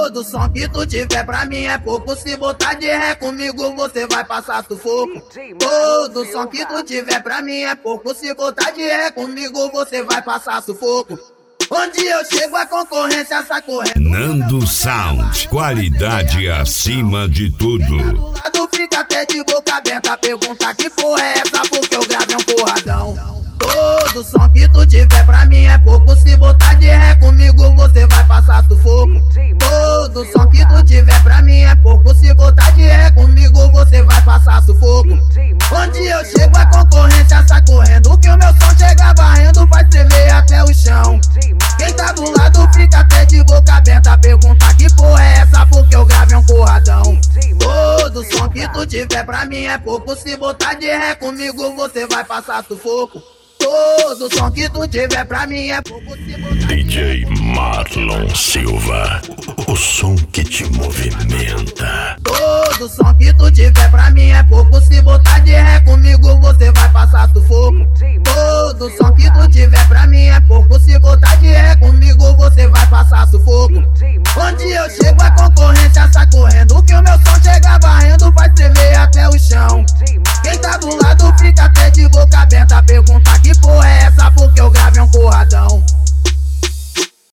Todo som que tu tiver pra mim é pouco. Se botar de ré comigo você vai passar sufoco. Todo som que tu tiver pra mim é pouco. Se botar de ré comigo você vai passar sufoco. Onde eu chego a concorrência sai correndo. Nando Sound, qualidade acima de tudo. Do lado fica até de boca aberta, pergunta que porra é essa, porque eu gravei um porradão. Todo som que tu tiver pra mim é pouco. Se botar de ré comigo você vai passar sufoco. Todo som que tu tiver pra mim é pouco. Se botar de ré comigo você vai passar sufoco. Onde eu chego a concorrência sai correndo, que o meu som chega varrendo, vai tremer até o chão. Quem tá do lado fica até de boca aberta, pergunta que porra é essa, porque eu gravei um porradão. Todo som que tu tiver pra mim é pouco. Se botar de ré comigo você vai passar sufoco. Todo som que tu tiver pra mim é pouco. DJ Marlon Silva, o som que te movimenta. Todo som que tu tiver pra mim é pouco. Se botar de ré comigo você vai passar sufoco. Todo som que tu tiver pra mim é pouco. Se botar de ré comigo você vai passar sufoco. Onde eu chego a concorrência sai correndo, que o meu som chega varrendo, vai tremer até o chão. Quem tá do lado fica